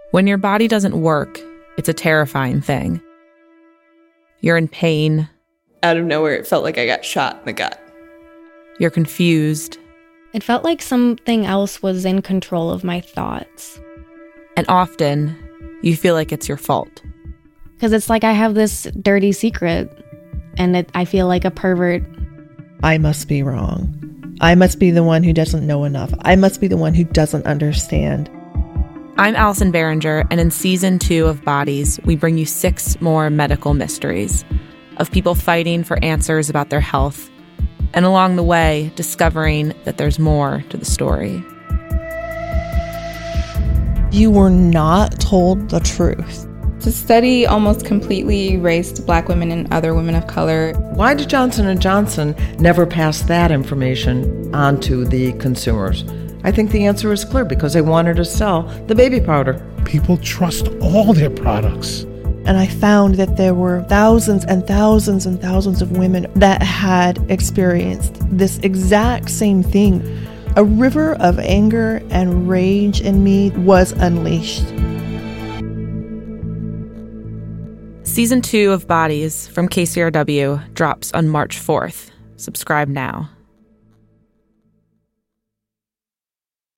When your body doesn't work, it's a terrifying thing. You're in pain. Out of nowhere, it felt like I got shot in the gut. You're confused. It felt like something else was in control of my thoughts. And often, you feel like it's your fault. Because it's like I have this dirty secret, and I feel like a pervert. I must be wrong. I must be the one who doesn't know enough. I must be the one who doesn't understand. I'm Allison Behringer, and in Season 2 of Bodies, we bring you 6 more medical mysteries of people fighting for answers about their health, and along the way, discovering that there's more to the story. You were not told the truth. The study almost completely erased Black women and other women of color. Why did Johnson & Johnson never pass that information on to the consumers? I think the answer is clear, because they wanted to sell the baby powder. People trust all their products. And I found that there were thousands and thousands and thousands of women that had experienced this exact same thing. A river of anger and rage in me was unleashed. Season 2 of Bodies from KCRW drops on March 4th. Subscribe now.